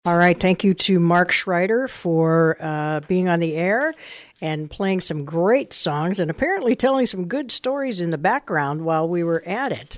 All right. Thank you to Mark Schreider for being on the air and playing some great songs and apparently telling some good stories in the background while we were at it.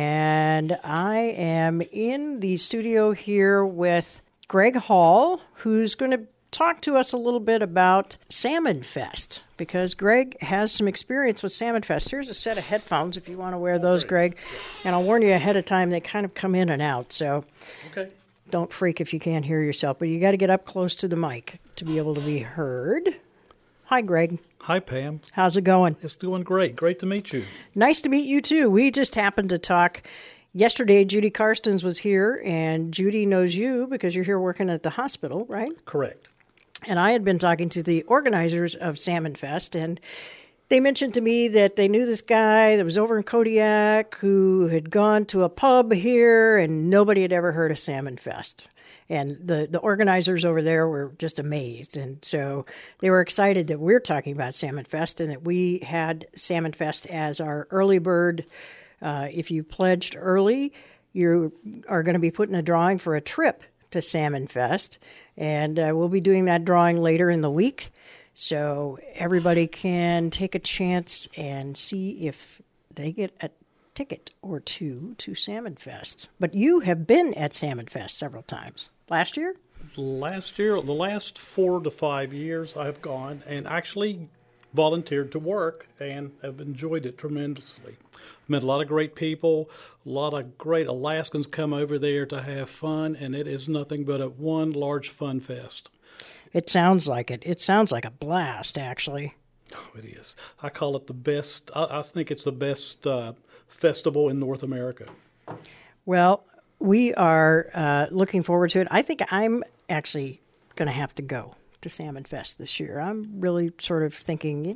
And I am in the studio here with Greg Hall, who's going to talk to us a little bit about Salmon Fest, because Greg has some experience with Salmon Fest. Here's a set of headphones if you want to wear those, Greg. And I'll warn you ahead of time, they kind of come in and out. So okay. Don't freak if you can't hear yourself, but you got to get up close to the mic to be able to be heard. Hi, Greg. Hi, Pam. How's it going? It's doing great. Great to meet you. Nice to meet you, too. We just happened to talk yesterday. Judy Karstens was here, and Judy knows you because you're here working at the hospital, right? Correct. And I had been talking to the organizers of Salmon Fest, and they mentioned to me that they knew this guy that was over in Kodiak who had gone to a pub here, and nobody had ever heard of Salmon Fest. And the organizers over there were just amazed. And so they were excited that we're talking about Salmon Fest and that we had Salmon Fest as our early bird. If you pledged early, you are going to be put in a drawing for a trip to Salmon Fest. And we'll be doing that drawing later in the week. So everybody can take a chance and see if they get a ticket or two to Salmon Fest. But you have been at Salmon Fest several times. Last year? Last year, the last 4 to 5 years I've gone and actually volunteered to work and have enjoyed it tremendously. Met a lot of great people, a lot of great Alaskans come over there to have fun, and it is nothing but a one large fun fest. It sounds like it. It sounds like a blast, actually. Oh, it is. I call it the best. I think it's the best festival in North America. Well, we are looking forward to it. I think I'm actually going to have to go to Salmon Fest this year. I'm really sort of thinking,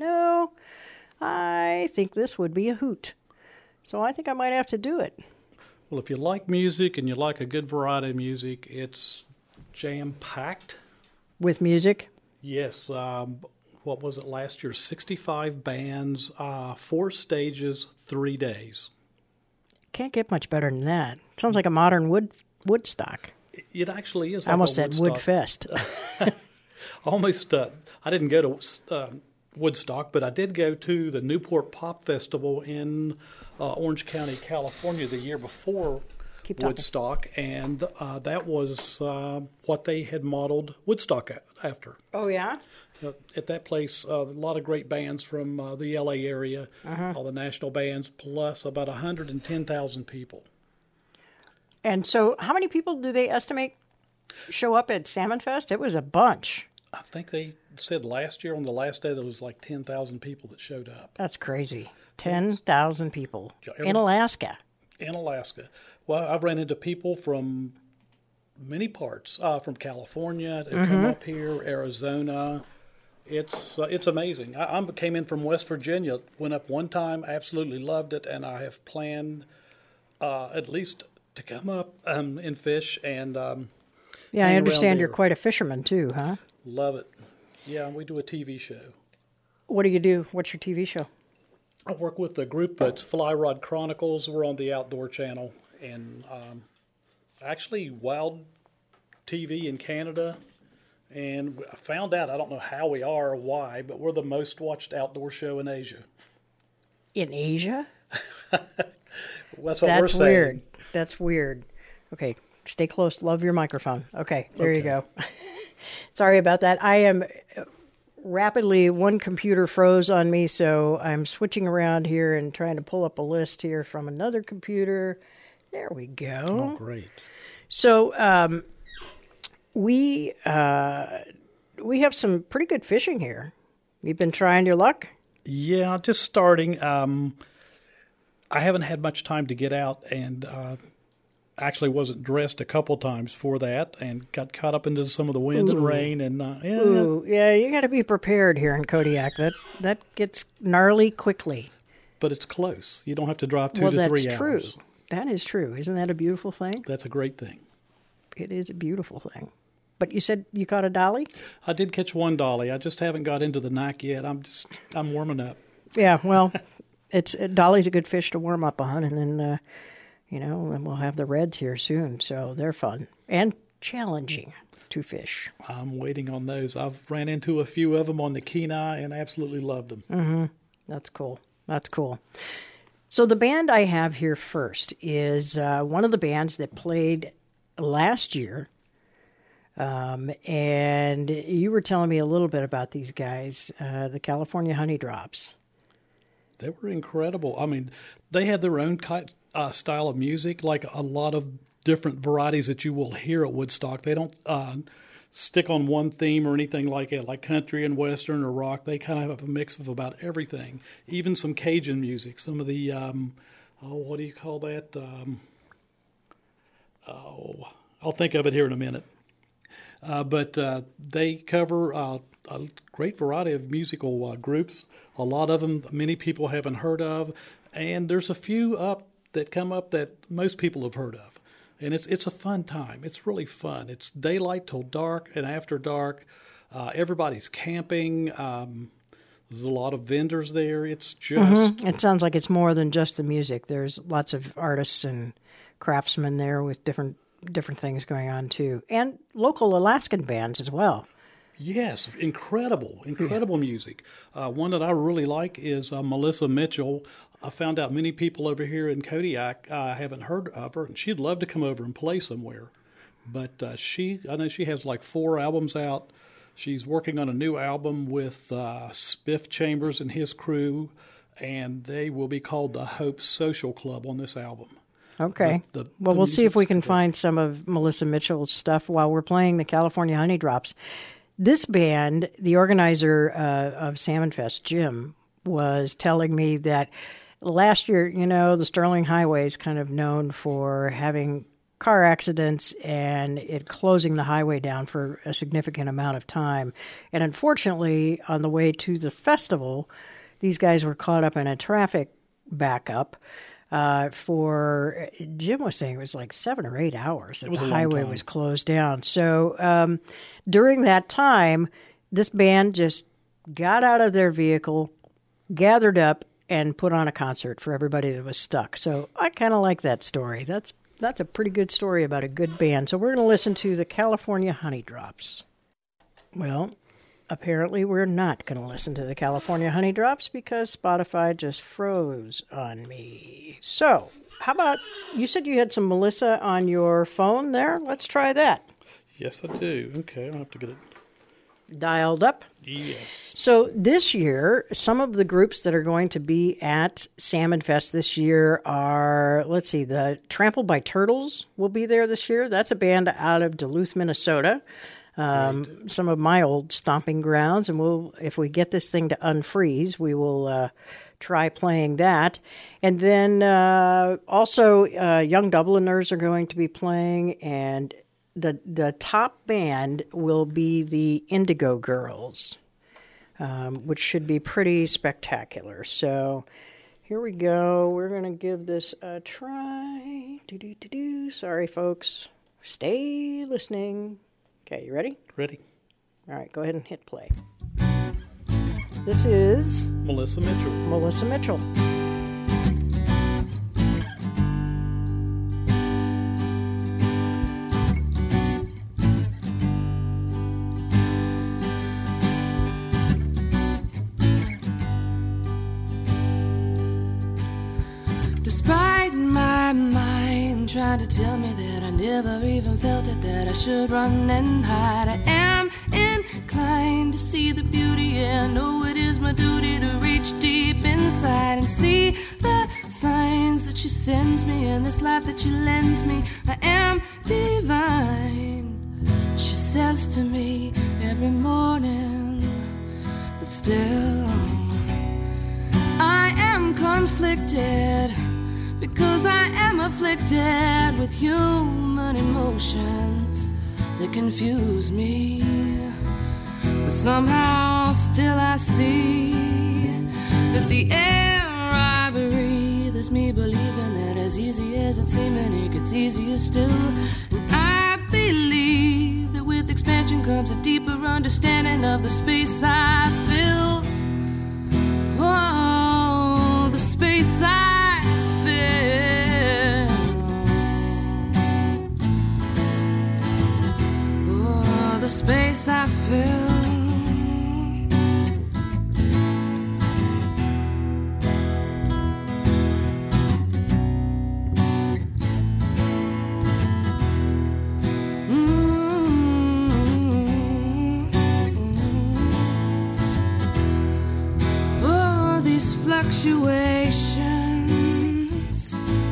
I think this would be a hoot. So I think I might have to do it. Well, if you like music and you like a good variety of music, it's jam-packed. With music? Yes. What was it last year? 65 bands, 4 stages, 3 days. Can't get much better than that. Sounds like a modern Woodstock. It actually is. I almost said Woodfest. Almost. I didn't go to Woodstock, but I did go to the Newport Pop Festival in Orange County, California, the year before Woodstock, and that was what they had modeled Woodstock after. Oh, yeah? At that place, a lot of great bands from the L.A. area, all the national bands, plus about 110,000 people. And so how many people do they estimate show up at Salmon Fest? It was a bunch. I think they said last year on the last day there was like 10,000 people that showed up. That's crazy. 10,000 people in Alaska. In Alaska. Well, I've ran into people from many parts, from California that come up here, Arizona. It's amazing. I came in from West Virginia, went up one time, absolutely loved it, and I have planned at least to come up and fish and yeah, I understand you're quite a fisherman too, huh? Love it. Yeah, we do a TV show. What do you do? What's your TV show? I work with a group that's Fly Rod Chronicles. We're on the Outdoor Channel. And actually Wild TV in Canada. And I found out, I don't know how we are or why, but we're the most watched outdoor show in Asia. In Asia? That's we're saying. Weird. That's weird. Okay, stay close. Love your microphone. Okay, there you go. Sorry about that. I am rapidly, one computer froze on me, so I'm switching around here and trying to pull up a list here from another computer. There we go. Oh, great. So we have some pretty good fishing here. You've been trying your luck? Yeah, just starting. I haven't had much time to get out, and actually wasn't dressed a couple times for that, and got caught up into some of the wind and rain. And yeah, you got to be prepared here in Kodiak. That gets gnarly quickly. But it's close. You don't have to drive 2 to 3 hours. Well, that's true. That is true. Isn't that a beautiful thing? That's a great thing. It is a beautiful thing. But you said you caught a dolly? I did catch one dolly. I just haven't got into the knack yet. I'm warming up. Yeah, well, dolly's a good fish to warm up on, and then and we'll have the reds here soon, so they're fun and challenging. to fish. I'm waiting on those. I've ran into a few of them on the Kenai and absolutely loved them. Mm-hmm. That's cool. That's cool. So the band I have here first is one of the bands that played last year. And you were telling me a little bit about these guys, the California Honey Drops. They were incredible. I mean, they had their own style of music, like a lot of different varieties that you will hear at Woodstock. They don't stick on one theme or anything like it, like country and western or rock. They kind of have a mix of about everything, even some Cajun music. Some of the, what do you call that? I'll think of it here in a minute. But they cover a great variety of musical groups. A lot of them, many people haven't heard of, and there's a few that come up that most people have heard of. And it's a fun time. It's really fun. It's daylight till dark and after dark. Everybody's camping. There's a lot of vendors there. It's just... It sounds like it's more than just the music. There's lots of artists and craftsmen there with different things going on too, and local Alaskan bands as well. Yes, incredible music. One that I really like is Melissa Mitchell. I found out many people over here in Kodiak haven't heard of her, and she'd love to come over and play somewhere. But I know she has like 4 albums out. She's working on a new album with Spiff Chambers and his crew, and they will be called the Hope Social Club on this album. Okay. We'll see if we can find some of Melissa Mitchell's stuff while we're playing the California Honey Drops. This band, the organizer of Salmon Fest, Jim, was telling me that last year, the Sterling Highway is kind of known for having car accidents and it closing the highway down for a significant amount of time. And unfortunately, on the way to the festival, these guys were caught up in a traffic backup. For Jim was saying it was like 7 or 8 hours that the highway was closed down. So during that time, this band just got out of their vehicle, gathered up, and put on a concert for everybody that was stuck. So I kind of like that story. That's a pretty good story about a good band. So we're going to listen to the California Honey Drops. Well, apparently we're not going to listen to the California Honey Drops because Spotify just froze on me. So, how about, you said you had some Melissa on your phone there? Let's try that. Yes, I do. Okay, I'll have to get it dialed up. Yes. So this year, some of the groups that are going to be at Salmon Fest this year are, let's see, the Trampled by Turtles will be there this year. That's a band out of Duluth, Minnesota. Some of my old stomping grounds, and if we get this thing to unfreeze, we will try playing that. And then also Young Dubliners are going to be playing, and the top band will be the Indigo Girls, which should be pretty spectacular. So here we go. We're going to give this a try. Sorry, folks. Stay listening. Okay, you ready? Ready. All right, go ahead and hit play. This is Melissa Mitchell. Melissa Mitchell. Despite my mind trying to tell me that I never even felt it, that I should run and hide, I am inclined to see the beauty and know it is my duty to reach deep inside and see the signs that she sends me in this life that she lends me. I am divine, she says to me every morning, but still I am conflicted, because I am afflicted with human emotions that confuse me. But somehow still I see that the air I breathe is me believing that as easy as it's seeming, it gets easier still. And I believe that with expansion comes a deeper understanding of the space I fill. Oh, the space I space I fill. Fluctuations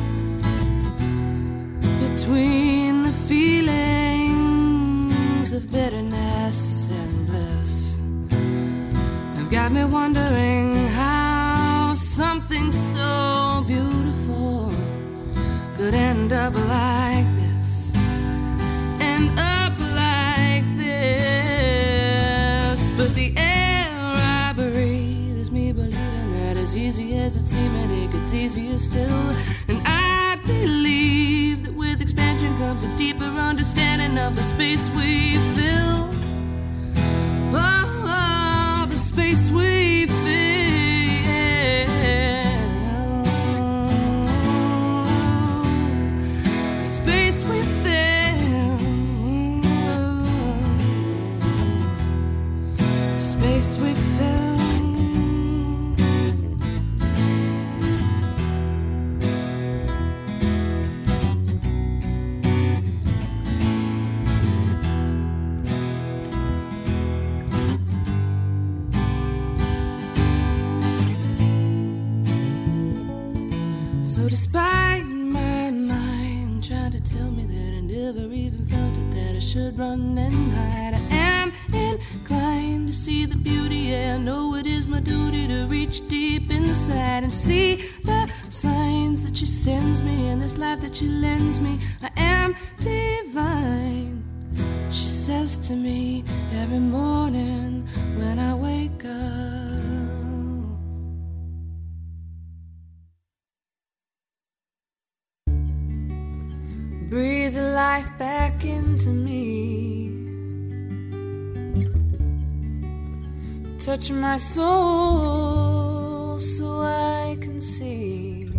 between the feelings of bitterness and bliss have got me wondering how something so beautiful could end up like this, end up like this. But the air I breathe is me believing that as easy as it seemed, and it gets easier still. And I believe that with expansion comes a deeper understanding of the space we fill. Oh, the space we fill. The space we fill. The space we fill. So despite my mind trying to tell me that I never even felt it, that I should run and hide, I am inclined to see the beauty. Yeah, I know it is my duty to reach deep inside and see the signs that she sends me and this life that she lends me. I am divine, she says to me every morning when I wake up. Breathe the life back into me. Touch my soul so I can see.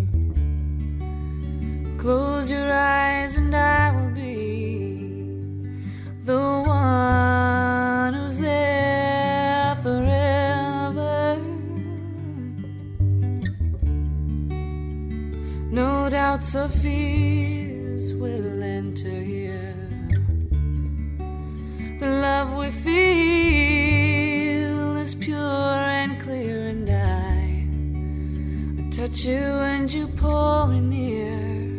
Close your eyes and I will be the one who's there forever. No doubts or fears will enter here. The love we feel is pure and clear, and I touch you and you pull me near.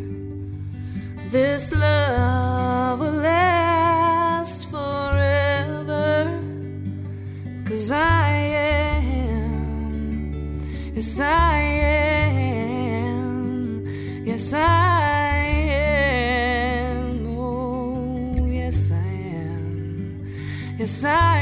This love will last forever, 'cause I am, yes I am, yes I am, oh yes I am, yes I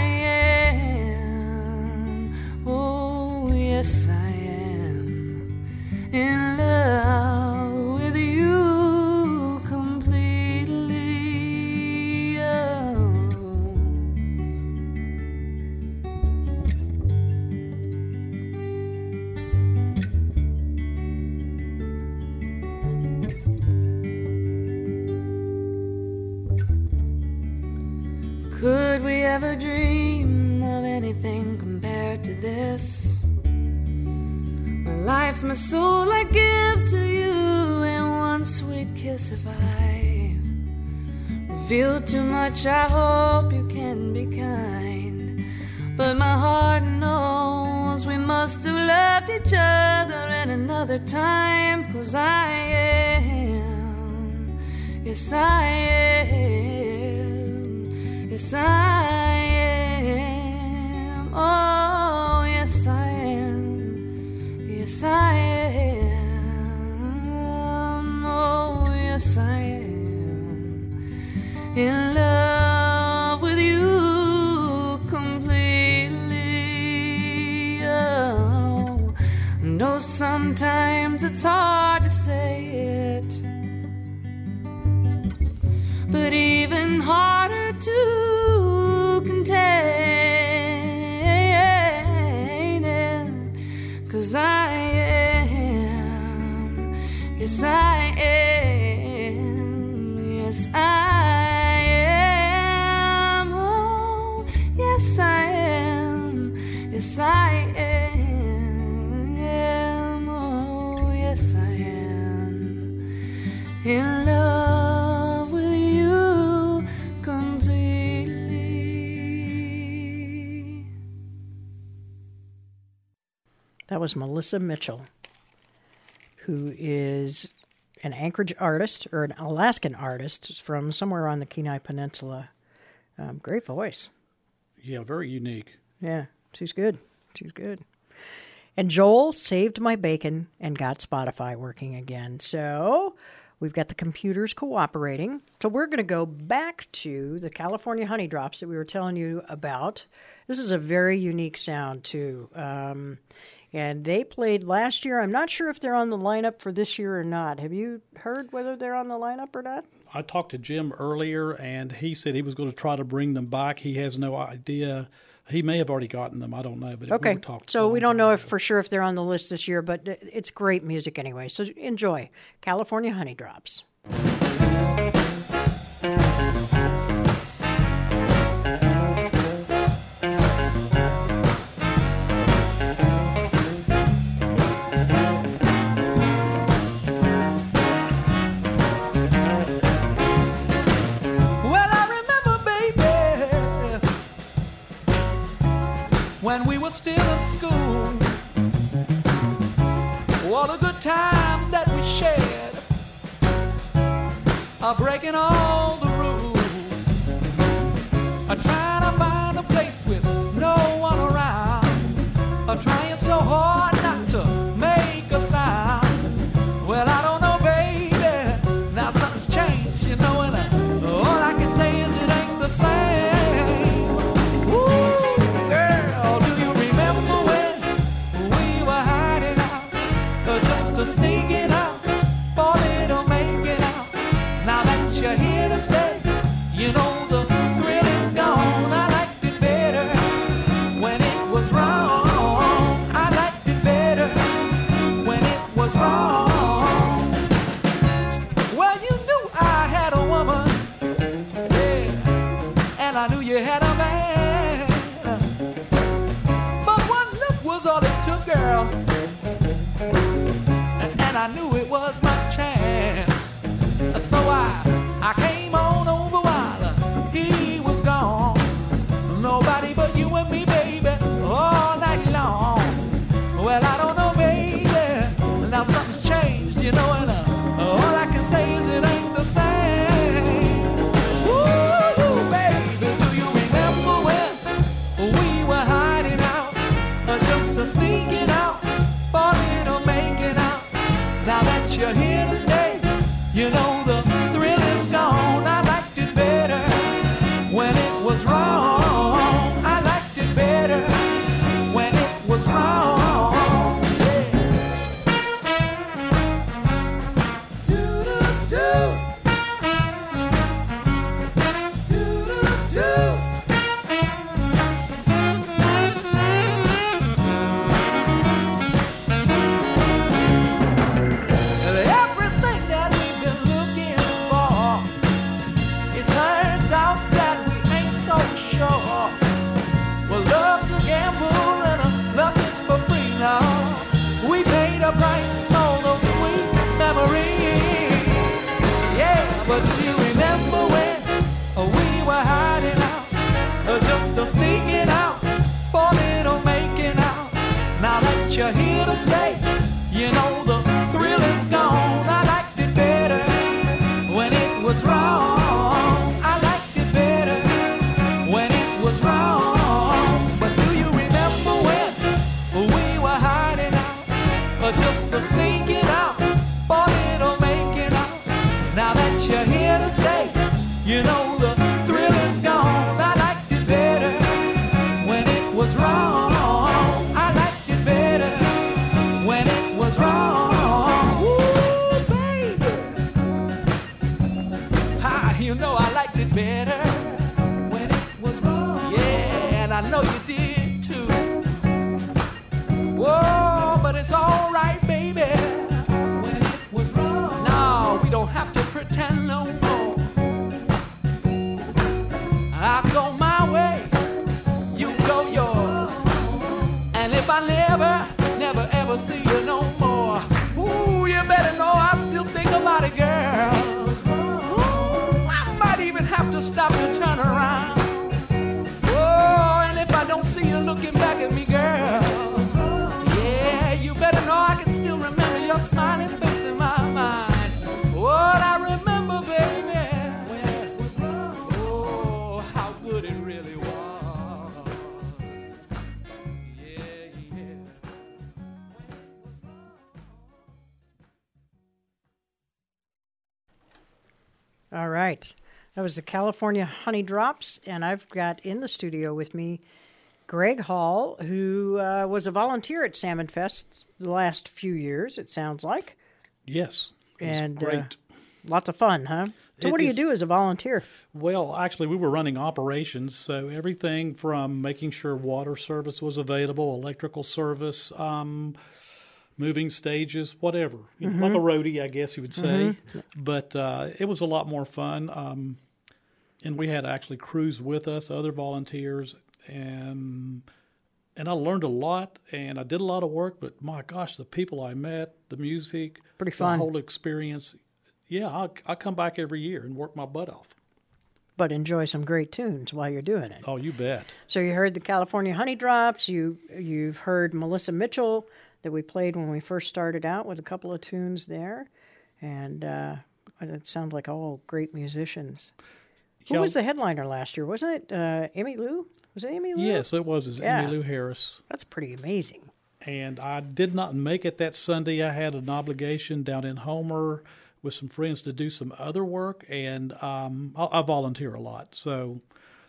am, oh yes I am, in love with you completely. Oh. Could we ever dream of anything compared to this? My life, my soul I give to you in one sweet kiss. If I've revealed too much, I hope you can be kind. But my heart knows we must have loved each other in another time. 'Cause I am, yes I am, yes I am, oh yes I am, yes I am, oh yes I am, in love with you completely. Oh, no, sometimes it's hard to say it, but even harder to contain it. 'Cause I am, yes I am, yes I am, oh in love with you completely. That was Melissa Mitchell, who is an Anchorage artist, or an Alaskan artist from somewhere on the Kenai Peninsula. Great voice. Yeah, very unique. Yeah, she's good. She's good. And Joel saved my bacon and got Spotify working again. So we've got the computers cooperating. So we're going to go back to the California honey drops that we were telling you about. This is a very unique sound, too. And they played last year. I'm not sure if they're on the lineup for this year or not. Have you heard whether they're on the lineup or not? I talked to Jim earlier, and he said he was going to try to bring them back. He has no idea. He may have already gotten them. I don't know. But okay, we talked so we don't know for sure if they're on the list this year, but it's great music anyway. So enjoy California Honey Drops. When we were still in school, all the good times that we shared are breaking all the rules, trying to find a place with no one around, trying so hard not to make a sound. Well, I don't know, baby, now something's changed, you know, and all I can say is it ain't the same. Sneaking out, falling or making out. Now that you're here to stay, you know the thrill is gone. I liked it better when it was wrong. I liked it better when it was wrong. Well, you knew I had a woman, yeah, and I knew you had a man. But one look was all it took, girl. And I knew it was my chance. So I came on over while he was gone. Nobody but you and me, baby, all night long. Well, I don't know, baby, now something's changed, you know, and all I can say is it ain't the same. Ooh, baby, do you remember when we were hiding out, just sneaking out, falling or making out? Now that you're here to stay, you know the thrill is gone. I liked it better when it was wrong. I liked it better when it was wrong. Yeah. Do-do-do. Do-do-do. We paid a price for all those sweet memories. Yeah, but do you remember when we were hiding out, just sneaking out, falling or making out? Now that you're here to stay, you know the thrill is gone. I liked it better when it was wrong. I liked it better when it was wrong. But do you remember when we were hiding out, just sneaking out, falling or making out? Now that you're here to stay, you know the thrill is gone. I liked it better when it was wrong. I liked it better when it was wrong. Ooh, baby, you know I liked it better when it was wrong. Yeah, and I know you did too. Whoa, but it's all right, baby, when it was wrong. No, we don't have to pretend no more. I go my way, you go yours. And if I never ever see you no more, ooh, you better know I still think about it, girl. really was. Yeah, yeah. All right. That was the California Honey Drops, and I've got in the studio with me Greg Hall, who was a volunteer at Salmon Fest the last few years, it sounds like. Yes. It was And great. Lots of fun, huh? So It what do you is. do as a volunteer? Well, actually, we were running operations, so everything from making sure water service was available, electrical service, moving stages, whatever. You know, like a roadie, I guess you would say. But it was a lot more fun. And we had actually crews with us, other volunteers, and I learned a lot, and I did a lot of work. But my gosh, the people I met, the music, Pretty fun. the whole experience. Yeah, I'll come back every year and work my butt off. But enjoy some great tunes while you're doing it. Oh, you bet. So you heard the California Honey Drops. You've heard Melissa Mitchell that we played when we first started out with a couple of tunes there, and it sounds like all great musicians. Who Yeah. was the headliner last year? Wasn't it Emmylou Lou? Was it Emmylou Lou? Yes, it was. It's Yeah. Emmylou Harris. That's pretty amazing. And I did not make it that Sunday. I had an obligation down in Homer with some friends to do some other work, and I volunteer a lot. So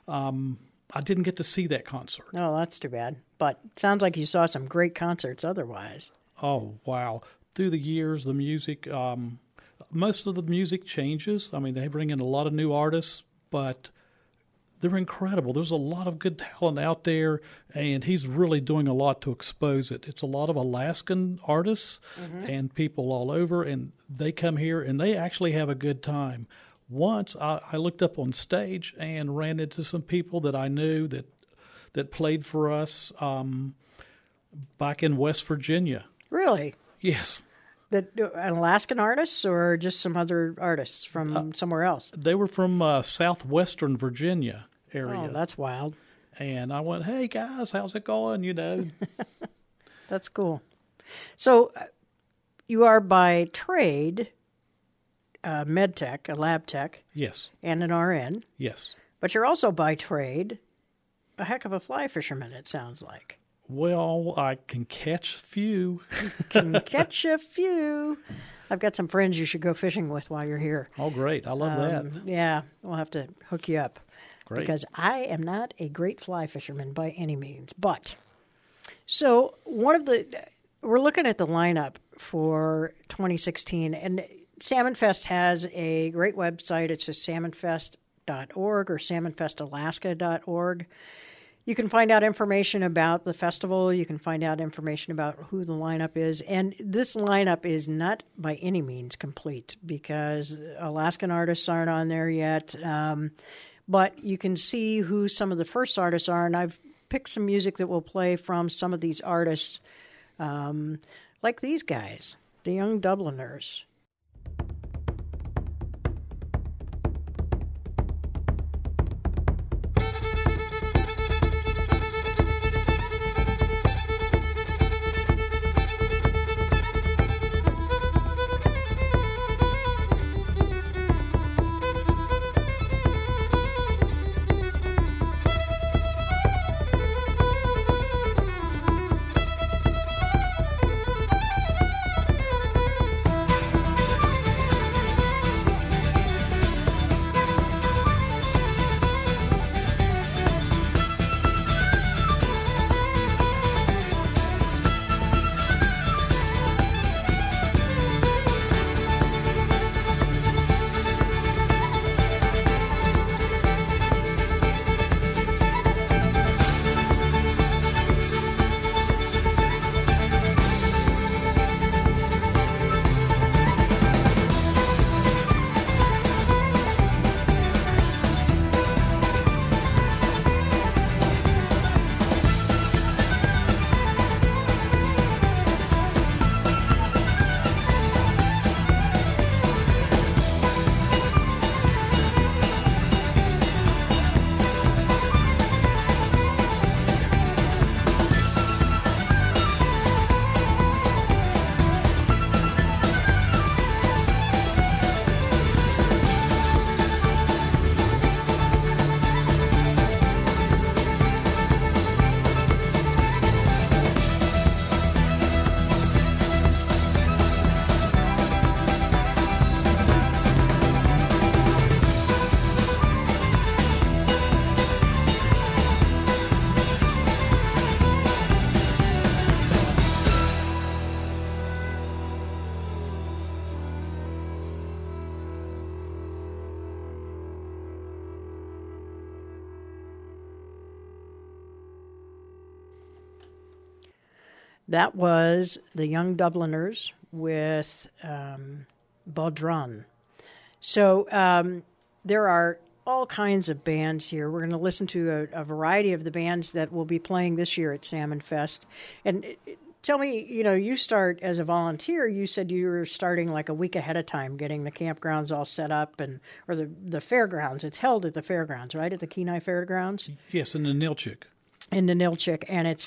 I didn't get to see that concert. Oh, that's too bad. But it sounds like you saw some great concerts otherwise. Oh, wow. Through the years, the music, most of the music changes. I mean, they bring in a lot of new artists, but they're incredible. There's a lot of good talent out there, and he's really doing a lot to expose it. It's a lot of Alaskan artists and people all over, and they come here and they actually have a good time. Once I looked up on stage and ran into some people that I knew that played for us back in West Virginia. Really? Yes. That Alaskan artists or just some other artists from somewhere else? They were from southwestern Virginia area. Oh, that's wild. And I went, hey, guys, how's it going? You know, That's cool. So you are by trade med tech, a lab tech, yes, and an RN, yes. but you're also by trade a heck of a fly fisherman, it sounds like. Well, I can catch a few. Can catch a few. I've got some friends you should go fishing with while you're here. Oh, great. I love that. Yeah, we'll have to hook you up. Great. Because I am not a great fly fisherman by any means. But, so we're looking at the lineup for 2016, and Salmon Fest has a great website. It's just salmonfest.org or salmonfestalaska.org. You can find out information about the festival. You can find out information about who the lineup is. And this lineup is not by any means complete because Alaskan artists aren't on there yet. But you can see who some of the first artists are. And I've picked some music that will play from some of these artists, like these guys, the Young Dubliners. That was the Young Dubliners with Baudron. So there are all kinds of bands here. We're going to listen to a variety of the bands that will be playing this year at Salmon Fest. And tell me, you start as a volunteer. You said you were starting like a week ahead of time, getting the campgrounds all set up, or the fairgrounds. It's held at the fairgrounds, right? At the Kenai Fairgrounds? Yes, in the Nilchik. In the Nilchik. And it's,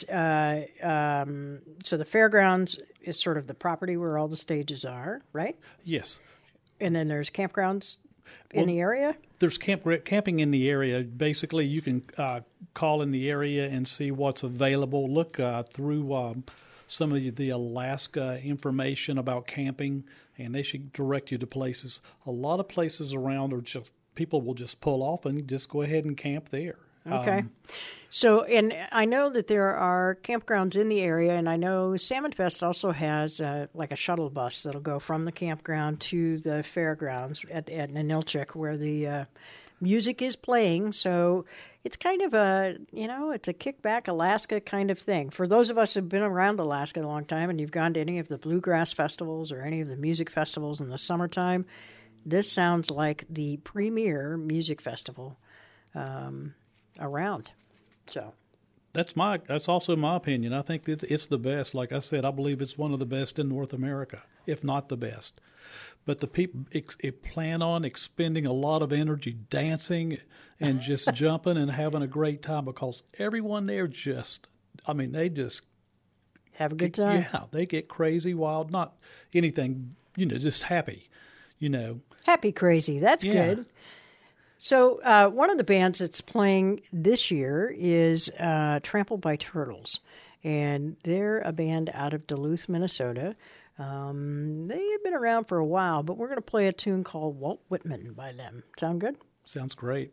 so the fairgrounds is sort of the property where all the stages are, right? Yes. And then there's campgrounds in the area? There's camping in the area. Basically, you can call in the area and see what's available. Look through some of the Alaska information about camping, and they should direct you to places. A lot of places around are just, people will just pull off and just go ahead and camp there. Okay. So, and I know that there are campgrounds in the area, and I know Salmon Fest also has like a shuttle bus that'll go from the campground to the fairgrounds at Ninilchik, where the music is playing. So it's kind of it's a kickback Alaska kind of thing. For those of us who've been around Alaska a long time and you've gone to any of the bluegrass festivals or any of the music festivals in the summertime, this sounds like the premier music festival around. So that's also my opinion. I think that it's the best. Like I said, I believe it's one of the best in North America, if not the best. But the people plan on expending a lot of energy dancing and just jumping and having a great time, because everyone there they just have a good time. Yeah, they get crazy, wild, not anything, just happy, Happy crazy. That's good. So one of the bands that's playing this year is Trampled by Turtles, and they're a band out of Duluth, Minnesota. They've been around for a while, but we're going to play a tune called Walt Whitman by them. Sound good? Sounds great.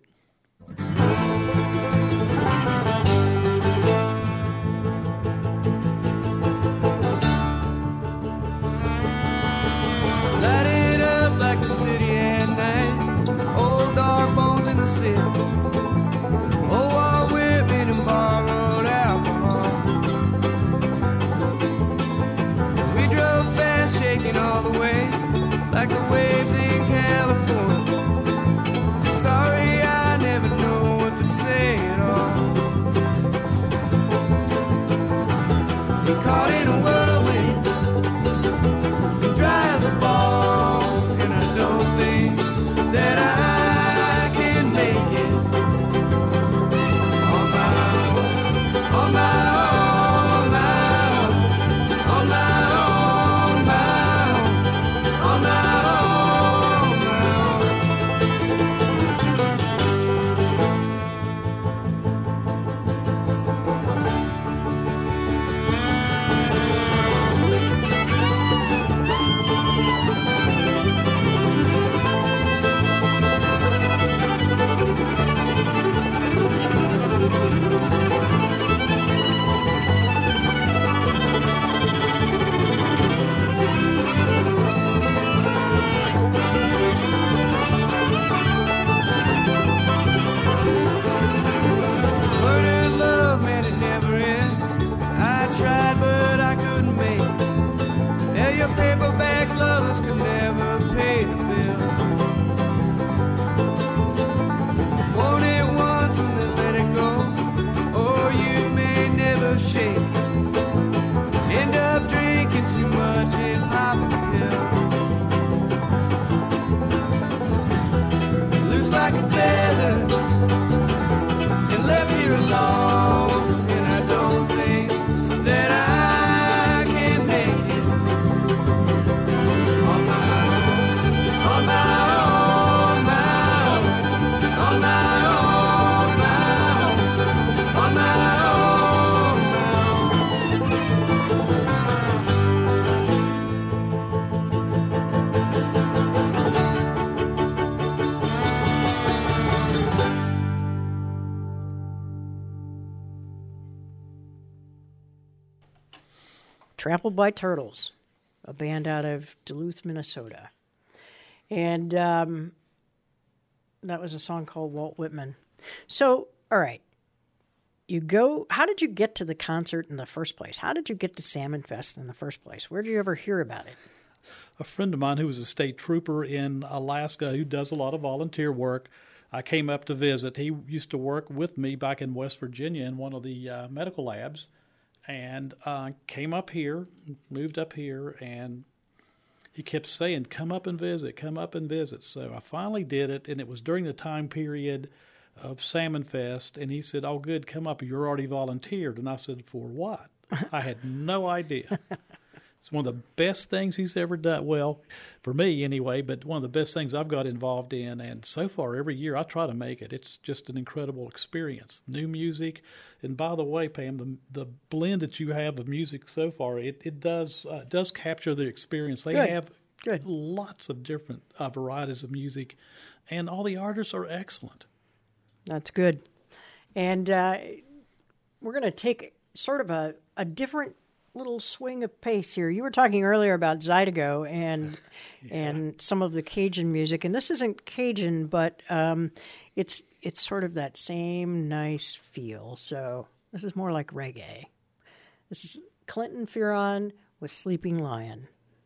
Light it up like the city at night. Old dark bones in the city. Oh, Walt Whitman and borrowed alcohol. We drove fast, shaking all the way, like the waves in California. Sorry, I never know what to say at all. Caught in a whirlwind, it drives a ball, and I don't think that I can make it on my own, on my own, on my own, on my own, on my own. Murder, love, man, it never ends. I tried, but I couldn't make it. Yeah, your paperback lovers could never pay the bill. Want it once and then let it go, or you may never shake it. End up drinking too much and popping a pill. Loose like a feather and left here alone, and I don't think that I can make it on my own, on my own, on my own, on my Trampled by Turtles, a band out of Duluth, Minnesota. And that was a song called Walt Whitman. So, all right, How did you get to the concert in the first place? How did you get to Salmon Fest in the first place? Where did you ever hear about it? A friend of mine who was a state trooper in Alaska who does a lot of volunteer work, I came up to visit. He used to work with me back in West Virginia in one of the medical labs, and came up here, moved up here, and he kept saying, come up and visit, come up and visit. So I finally did it, and it was during the time period of Salmon Fest, and he said, oh, good, come up. You're already volunteered. And I said, for what? I had no idea. It's one of the best things he's ever done. Well, for me anyway, but one of the best things I've got involved in. And so far, every year I try to make it. It's just an incredible experience. New music. And by the way, Pam, the blend that you have of music so far, it does capture the experience. They have lots of different varieties of music, and all the artists are excellent. That's good. And we're going to take sort of a different little swing of pace here. You were talking earlier about Zydeco and some of the Cajun music, and this isn't Cajun, but it's sort of that same nice feel. So this is more like reggae. This is Clinton Fearon with Sleeping Lion.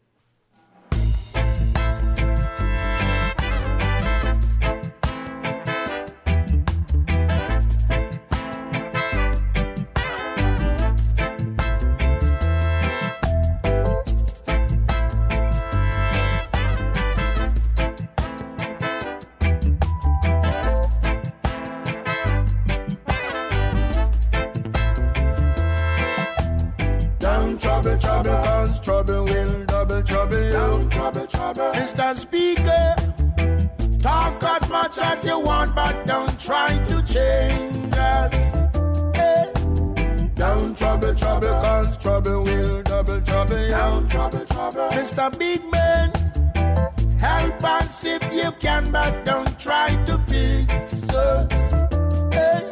Trouble will double trouble down, trouble. Mr. Speaker, talk as much as you want, but don't try to change us. Hey. Down trouble, cause trouble will double trouble down, trouble. Mr. Big Man, help us if you can, but don't try to fix us. Hey.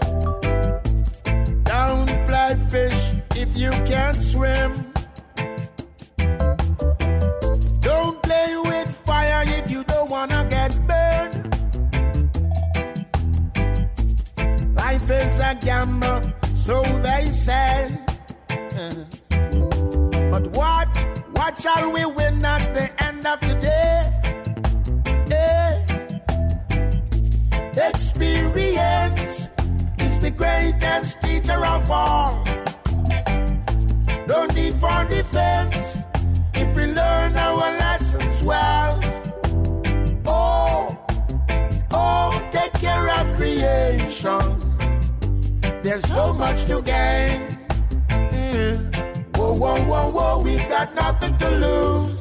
Don't play fish if you can't swim. Don't play with fire if you don't wanna get burned. Life is a gamble, so they say. But what shall we win at the end of the day? Experience is the greatest teacher of all. No need for defense if we learn our lessons well. Oh, take care of creation. There's so much to gain. Whoa, we've got nothing to lose.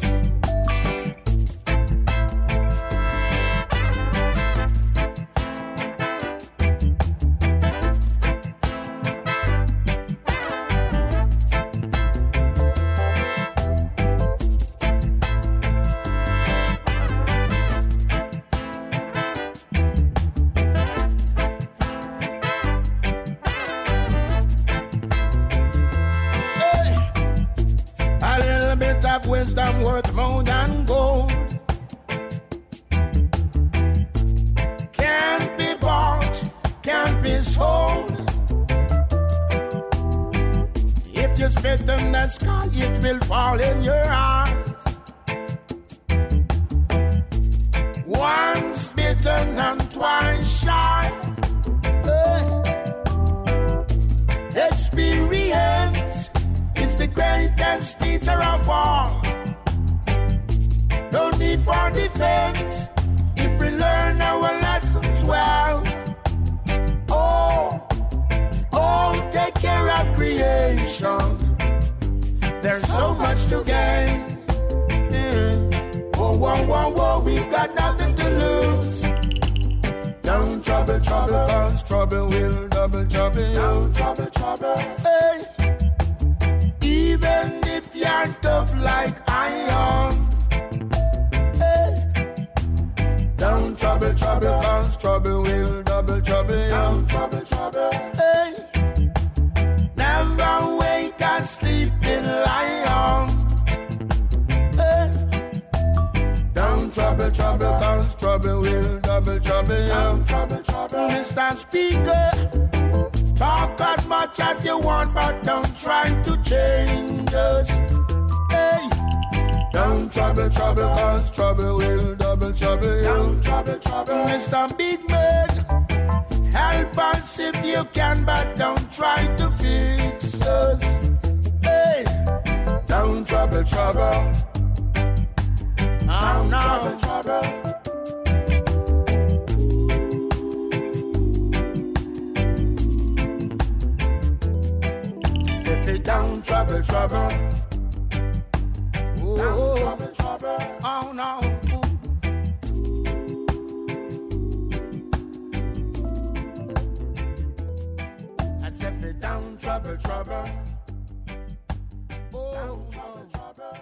Wisdom worth more than gold. Can't be bought, can't be sold. If you spit in the sky, it will fall in your eyes. Once bitten and twice shy. Experience is the greatest teacher of all. No need for defense if we learn our lessons well. Oh, take care of creation. There's so much to gain. Whoa, we've got nothing to lose. Down trouble, cause trouble will double trouble. Down trouble. Hey. Even if you're tough like iron. Down trouble, cause trouble will double trouble. Down trouble. Hey. Never wake and sleep in lion. Hey. Down trouble, cause trouble will double trouble. Down trouble. Mr. Speaker, Talk as much as you want, but don't try to change us. Hey, don't trouble, cause trouble will double trouble you. Don't trouble, Mr. Big Man. Help us if you can, but don't try to fix us. Hey, don't trouble. Oh no, trouble. Down trouble. Oh, trouble. Oh no. I said fit down trouble. Oh, trouble.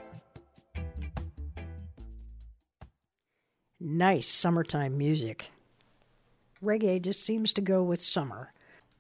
Nice summertime music. Reggae just seems to go with summer.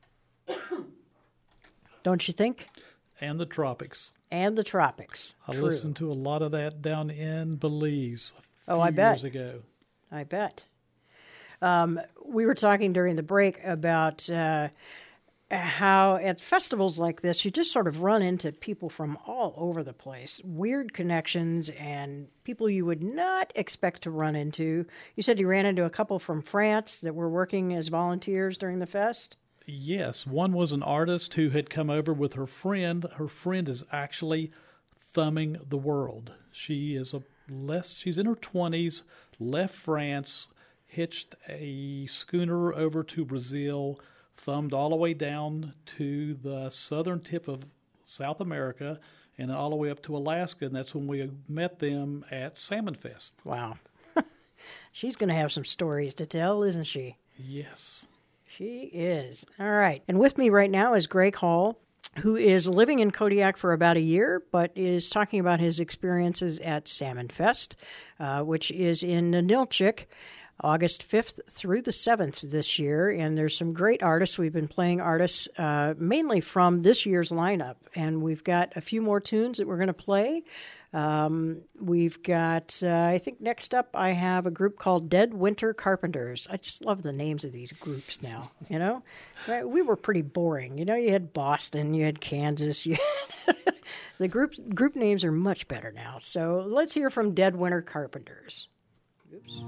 Don't you think? And the tropics. And the tropics. I True. listened to a lot of that down in Belize a few I bet. years ago. I bet. We were talking during the break about how at festivals like this, you just sort of run into people from all over the place, weird connections and people you would not expect to run into. You said you ran into a couple from France that were working as volunteers during the fest? Yes, one was an artist who had come over with her friend. Her friend is actually thumbing the world. She's in her 20s, left France, hitched a schooner over to Brazil, thumbed all the way down to the southern tip of South America, and all the way up to Alaska, and that's when we met them at Salmon Fest. Wow. She's going to have some stories to tell, isn't she? Yes. She is. All right. And with me right now is Greg Hall, who is living in Kodiak for about a year, but is talking about his experiences at Salmon Fest, which is in Ninilchik, August 5th through the 7th this year. And there's some great artists. We've been playing artists mainly from this year's lineup. And we've got a few more tunes that we're going to play. We've got, I think next up I have a group called Dead Winter Carpenters. I just love the names of these groups now, you know? Right? We were pretty boring. You know, you had Boston, you had Kansas. The group names are much better now. So let's hear from Dead Winter Carpenters. Oops.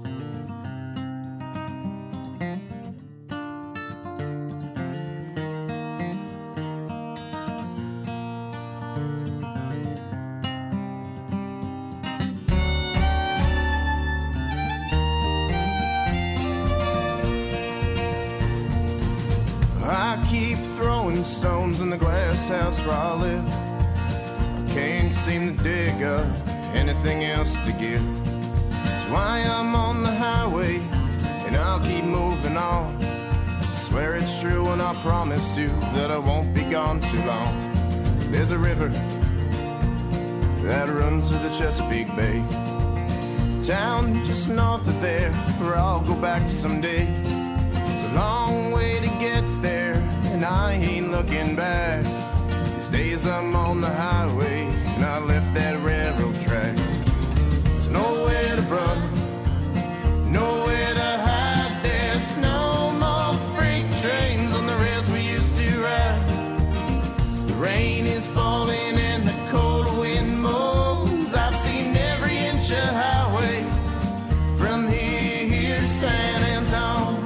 I keep throwing stones in the glass house where I live. I can't seem to dig up anything else to give. That's why I'm on the highway and I'll keep moving on. I swear it's true and I promise you that I won't be gone too long. There's a river that runs through the Chesapeake Bay, town just north of there where I'll go back someday. It's a long way to get there, and I ain't looking back. These days I'm on the highway, and I left that railroad track. There's nowhere to run, nowhere to hide. There's no more freight trains on the rails we used to ride. The rain is falling and the cold wind moans. I've seen every inch of highway from here to San Antonio.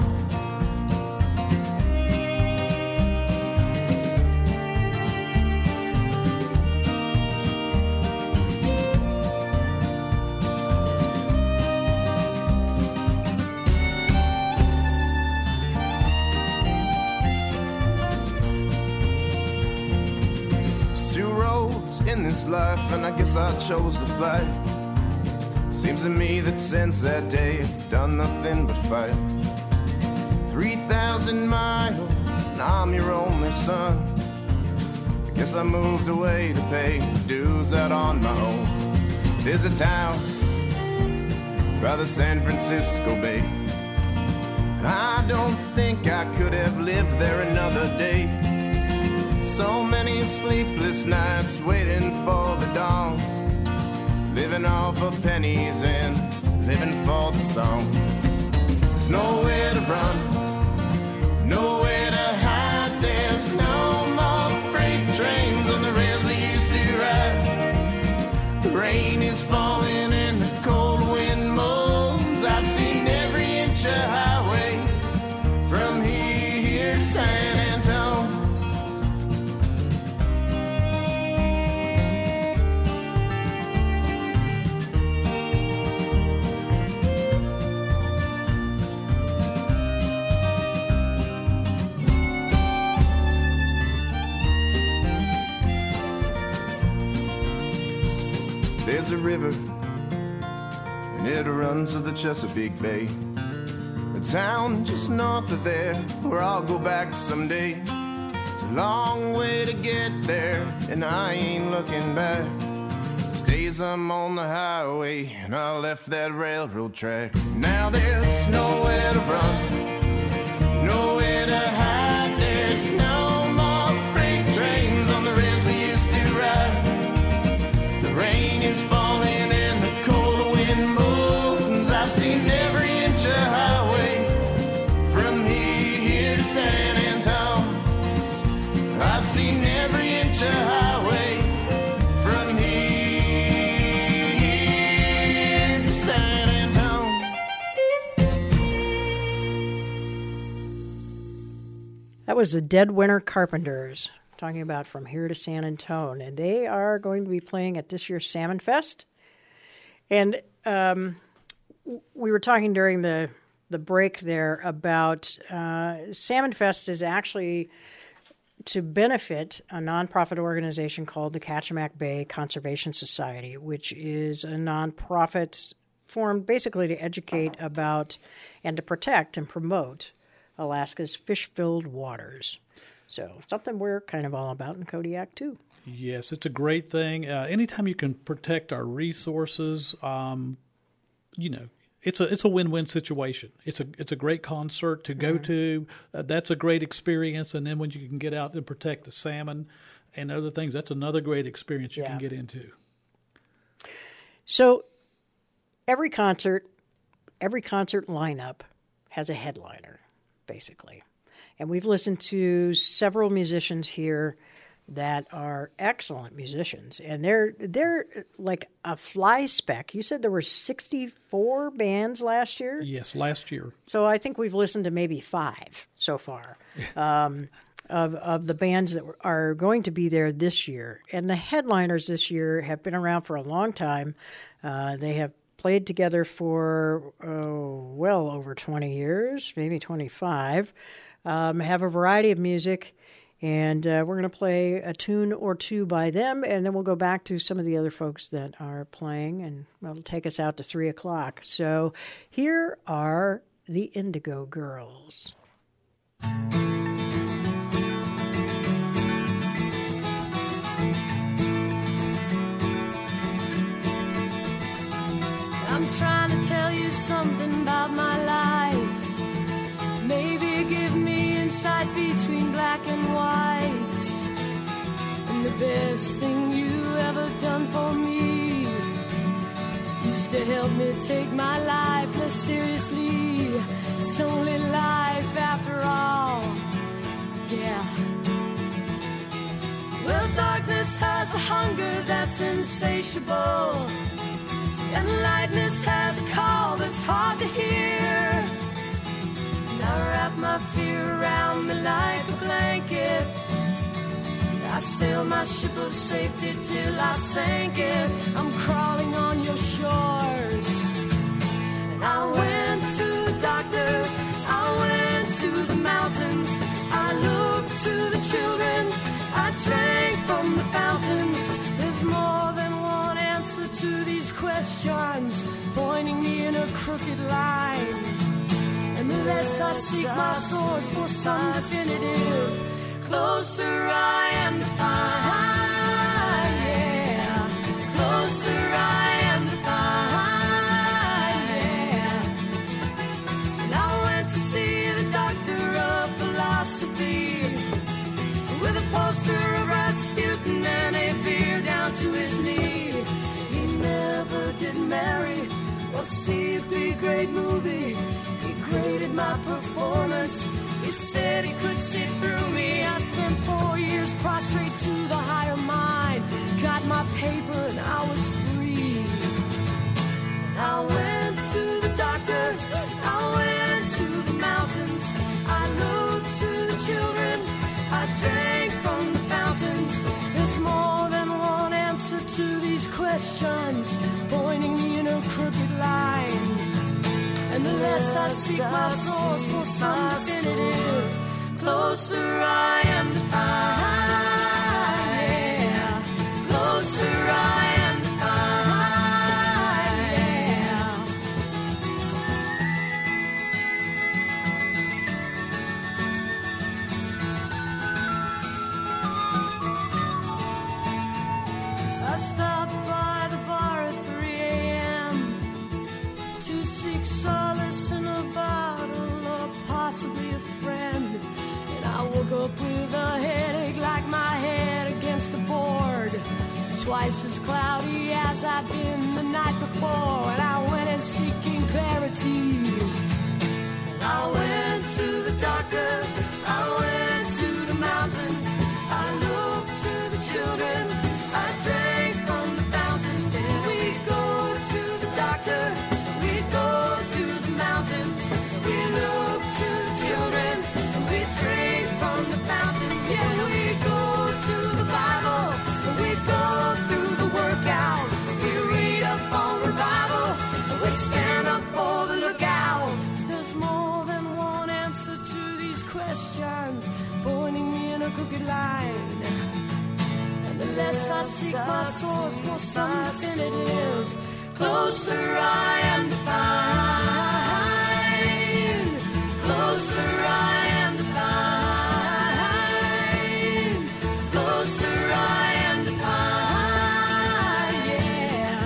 In this life, and I guess I chose to fly. Seems to me that since that day I've done nothing but fight. 3,000 miles, and I'm your only son. I guess I moved away to pay dues out on my own. There's a town by the San Francisco Bay. I don't think I could have lived there another day. So many sleepless nights waiting for the dawn, living off of pennies and living for the song. There's nowhere to run, nowhere to hide. There's no There's a river, and it runs to the Chesapeake Bay. A town just north of there, where I'll go back someday. It's a long way to get there, and I ain't looking back. These days I'm on the highway, and I left that railroad track. Now there's nowhere to run, nowhere to hide. There's no more freight trains on the rails we used to ride. The rain is falling and the cold wind moans. I've seen every inch of highway from here to San Antone. I've seen every inch of highway from here to San Antone. That was the Dead Winter Carpenters, talking about From Here to San Antone. And they are going to be playing at this year's Salmon Fest. And we were talking during the break there about Salmon Fest is actually to benefit a nonprofit organization called the Kachemak Bay Conservation Society, which is a nonprofit formed basically to educate about and to protect and promote Alaska's fish-filled waters. So something we're kind of all about in Kodiak, too. Yes, it's a great thing. Anytime you can protect our resources, it's a win-win situation. It's a great concert to go to. That's a great experience. And then when you can get out and protect the salmon and other things, that's another great experience you can get into. So every concert lineup has a headliner, basically. And we've listened to several musicians here that are excellent musicians, and they're like a fly speck. You said there were 64 bands last year? Yes, last year. So I think we've listened to maybe 5 so far of the bands that are going to be there this year. And the headliners this year have been around for a long time. They have played together for well over 20 years, maybe 25. Have a variety of music, and we're going to play a tune or two by them, and then we'll go back to some of the other folks that are playing, and it'll take us out to 3 o'clock. So here are the Indigo Girls. I'm trying to tell you something about my life. Maybe give me insight between black and white. And the best thing you ever done for me used to help me take my life less seriously. It's only life after all. Yeah. Well, darkness has a hunger that's insatiable, and lightness has a call that's hard to hear. I wrap my fear around me like a blanket. I sail my ship of safety till I sank it. I'm crawling on your shores. And I went to the doctor, I went to the mountains, I looked to the children, I drank from the fountains. There's more than one answer to these questions, pointing me in a crooked line. And the less I seek my source for some definitive, closer I am to find, yeah. Closer I am to find, yeah. And I went to see the doctor of philosophy, with a poster of Rasputin and a beer down to his knee. He never did marry or see a big great movie. He graded my performance. He said he could see through me. I spent 4 years prostrate to the higher mind. Got my paper and I was free. I went to the doctor, I went to the mountains, I looked to the children, I drank from the fountains. There's more than one answer to these questions, pointing me in a crooked line. And the less I seek my source for some definitive, closer I am to find, yeah. Closer I am to find. twice as cloudy as I'd been the night before, and I went in seeking clarity. I went to the doctor, I went to the mountains, I looked to the children, I drank from the fountain. Then we go to the doctor, we go to the mountains, we look to the children, we drink from the fountain. Yeah, we go to the Bible, we go through the workout, we read up on revival, we stand up for the lookout. There's more than one answer to these questions, pointing me in a crooked line. And the less I seek my source for some definitive, closer I am to find. Closer I am to find. Closer I am to find. Yeah.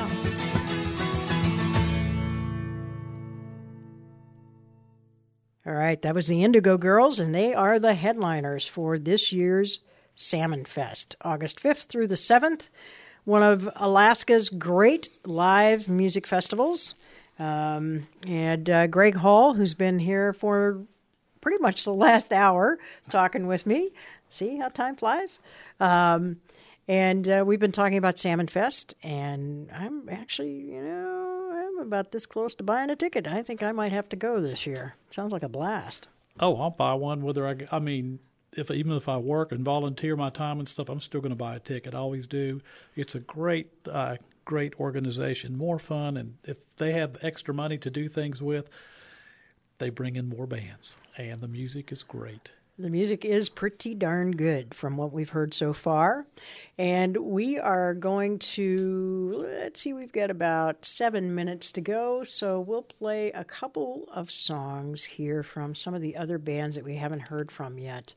All right, that was the Indigo Girls, and they are the headliners for this year's Salmon Fest, August 5th through the 7th, one of Alaska's great live music festivals. And Greg Hall, who's been here for pretty much the last hour talking with me. See how time flies? And we've been talking about Salmon Fest, and I'm actually, I'm about this close to buying a ticket. I think I might have to go this year. Sounds like a blast. Oh, I'll buy one. Even if I work and volunteer my time and stuff, I'm still going to buy a ticket. I always do. It's a great organization, more fun, and if they have extra money to do things with, they bring in more bands, and the music is great. The music is pretty darn good from what we've heard so far. And we are going to, we've got about 7 minutes to go. So we'll play a couple of songs here from some of the other bands that we haven't heard from yet.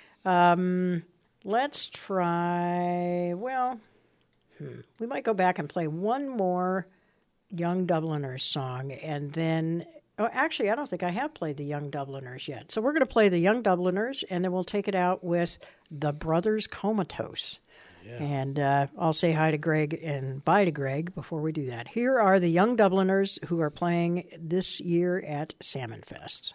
Let's try, we might go back and play one more Young Dubliners song, and then... Oh, actually, I don't think I have played the Young Dubliners yet. So we're going to play the Young Dubliners, and then we'll take it out with the Brothers Comatose. Yeah. And I'll say hi to Greg and bye to Greg before we do that. Here are the Young Dubliners who are playing this year at Salmon Fest.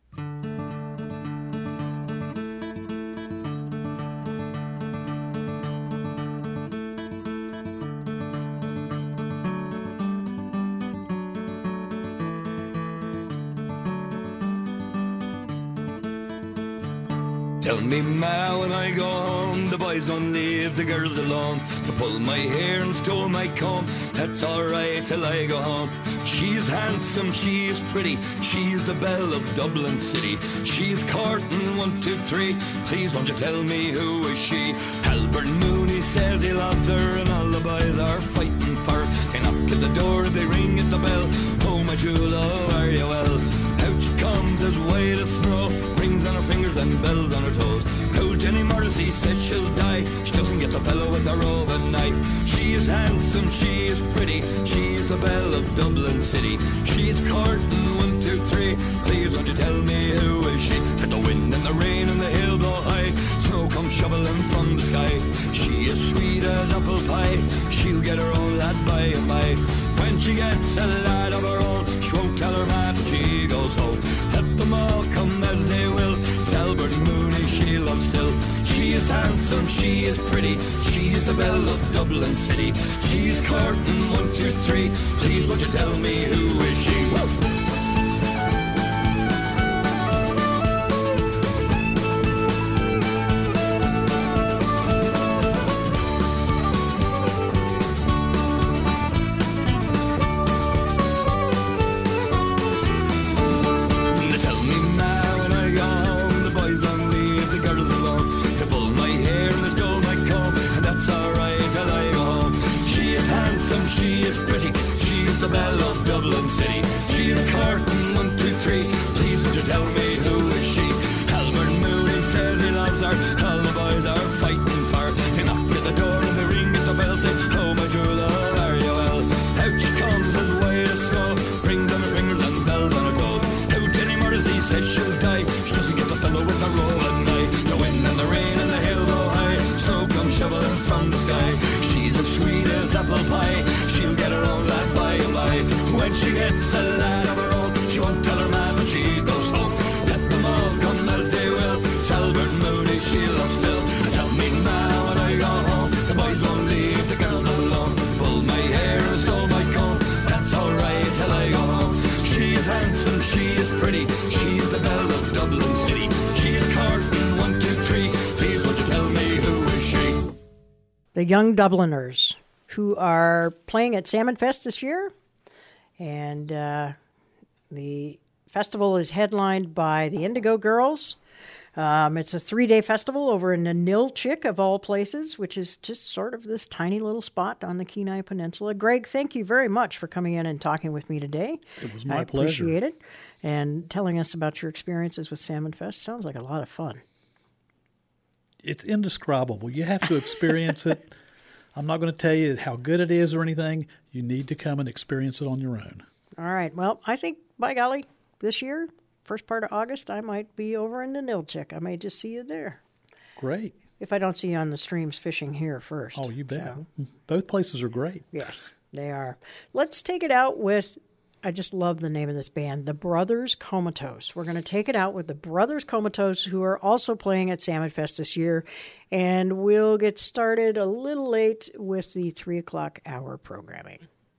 Tell me, ma, when I go home, the boys don't leave the girls alone. To pull my hair and stole my comb, that's alright till I go home. She's handsome, she's pretty, she's the belle of Dublin City. She's courting 1, 2, 3, please won't you tell me who is she? Albert Mooney says he loves her, and all the boys are fighting for her. They knock at the door, they ring at the bell, oh my true love, are you well? Out she comes as white as snow, rings on her fingers and bells on her toes. Old Jenny Morrissey says she'll die, she doesn't get the fellow with the robe at night. She is handsome, she is pretty, she is the belle of Dublin City. She is courting 1, 2, 3, please won't you tell me who is she? Let the wind and the rain and the hill blow high, snow comes shoveling from the sky. She is sweet as apple pie, she'll get her own lad by and by. When she gets a lad of her own, she won't tell her man that she goes home. Let them all come as they will, Salberty Mooney she loves still. She is handsome, she is pretty, she is the belle of Dublin City. She is courting 1, 2, 3, please won't you tell me who is she? Woo! She is pretty, she is the belle of Dublin City. She is the Young Dubliners, who are playing at Salmon Fest this year. And the festival is headlined by the Indigo Girls. It's a 3-day festival over in Ninilchik, of all places, which is just sort of this tiny little spot on the Kenai Peninsula. Greg, thank you very much for coming in and talking with me today. It was my pleasure. I appreciate it. And telling us about your experiences with Salmon Fest. Sounds like a lot of fun. It's indescribable. You have to experience it. I'm not going to tell you how good it is or anything. You need to come and experience it on your own. All right. Well, I think, by golly, this year, first part of August, I might be over in Ninilchik. I may just see you there. Great. If I don't see you on the streams fishing here first. Oh, you bet. So, both places are great. Yes, they are. Let's take it out with, I just love the name of this band, the Brothers Comatose. We're going to take it out with the Brothers Comatose, who are also playing at Salmon Fest this year. And we'll get started a little late with the 3 o'clock hour programming.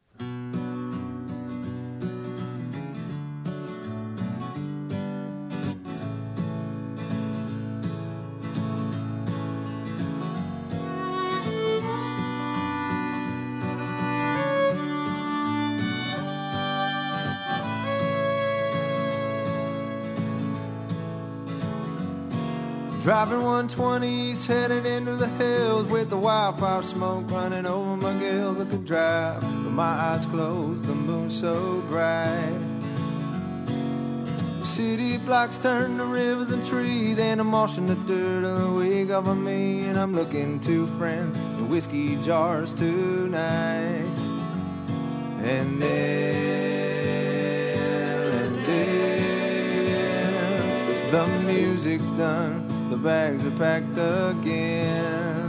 Driving 120s, headed into the hills with the wildfire smoke running over my gills. I could drive, but my eyes closed, the moon so bright. City blocks turn to rivers and trees, and I'm washing the dirt of the week off of me. And I'm looking to friends in whiskey jars tonight. And then the music's done, the bags are packed again.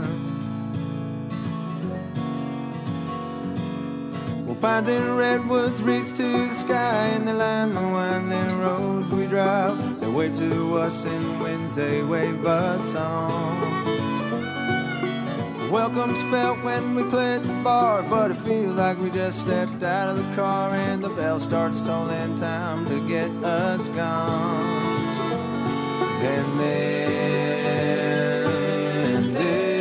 Well, pines and redwoods reach to the sky, and they line the winding roads we drive. They wave to us in winds, they wave us on. Welcome's felt when we play at the bar, but it feels like we just stepped out of the car, and the bell starts tolling time to get us gone. And then,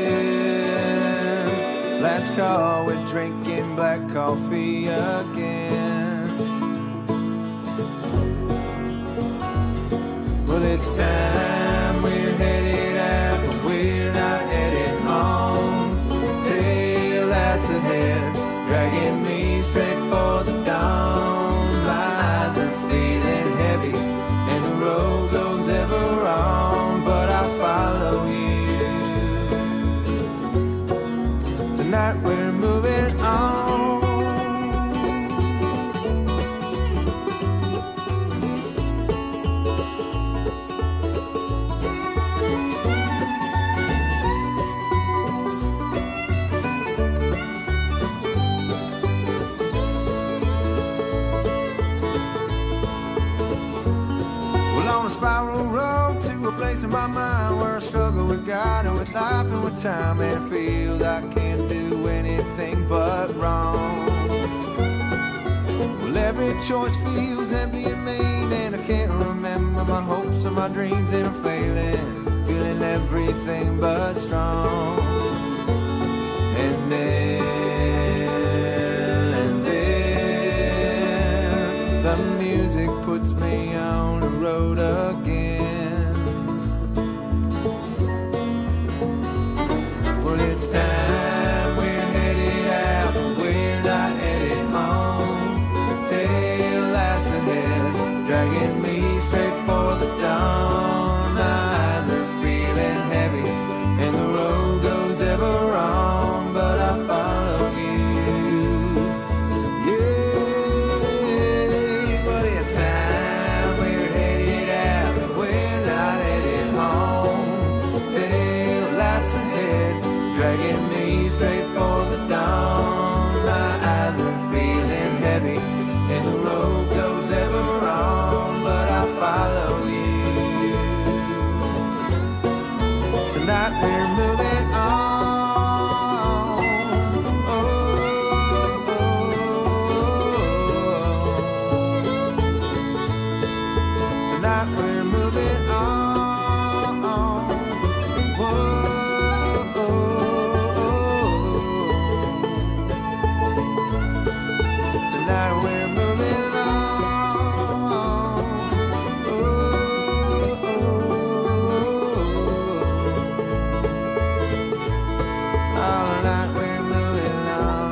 last call, we're drinking black coffee again. Well, it's time, we're headed out, but we're not headed home. Tail lights ahead, dragging me straight for the dawn. My eyes are feeling heavy, and the road goes ever on, but I follow you. Tonight we're moving on. Well, on a spiral road to a place in my mind where I struggle with God and with life and with time, and it feels I can't do anything but wrong. Well, every choice feels empty and mean, and I can't remember my hopes and my dreams, and I'm feeling everything but strong. And then the music puts me on the road again. Well, it's time, we're headed out, but we're not headed home. Tail lights ahead, dragging me straight for the dawn. My eyes are feeling heavy, and the road goes ever on, but I follow you. Yeah, but it's time, we're headed out, but we're not headed home. Tail lights ahead, dragging me straight for the dawn. My eyes are feeling heavy, and the road goes ever on, but I follow you. Tonight we're moving on. Oh, oh, oh. Tonight we're moving on. Whoa, oh, oh, moonlight we're moving along.